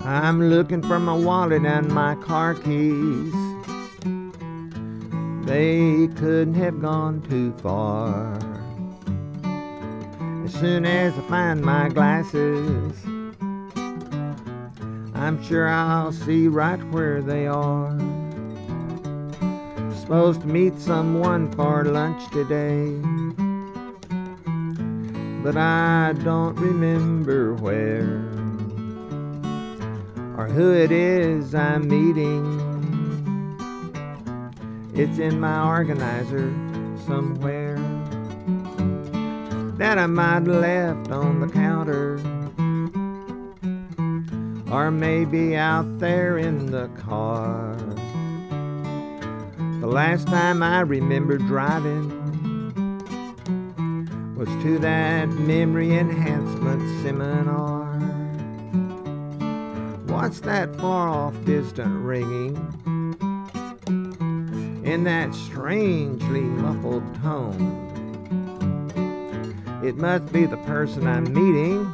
I'm looking for my wallet and my car keys. They couldn't have gone too far. As soon as I find my glasses, I'm sure I'll see right where they are. Supposed to meet someone for lunch today, but I don't remember where or who it is I'm meeting. It's in my organizer somewhere that I might have left on the counter, or maybe out there in the car. The last time I remember driving was to that memory enhancement seminar. What's that far off distant ringing in that strangely muffled tone? It must be the person I'm meeting,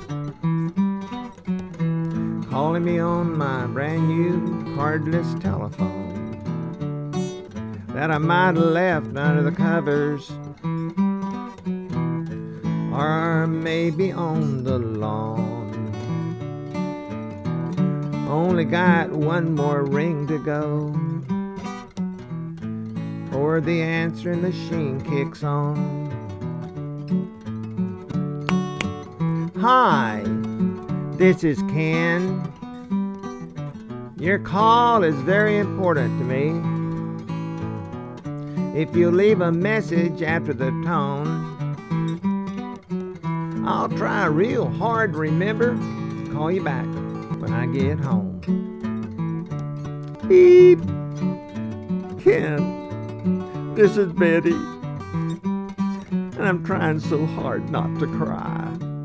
calling me on my brand new cordless telephone that I might have left under the covers, or maybe on the lawn. Only got one more ring to go, or the answering machine kicks on. Hi, this is Ken. Your call is very important to me. If you leave a message after the tone, I'll try real hard to remember to call you back when I get home. Beep. Ken, this is Betty, and I'm trying so hard not to cry.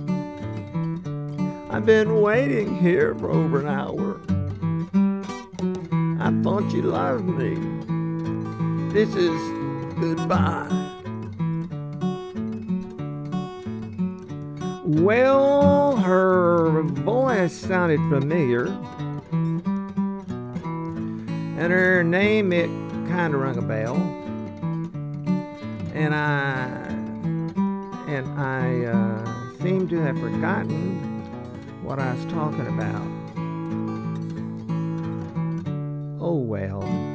I've been waiting here for over an hour. I thought you loved me. This is goodbye. Well, her voice sounded familiar, and her name, it kind of rung a bell. And I seem to have forgotten what I was talking about. Oh well.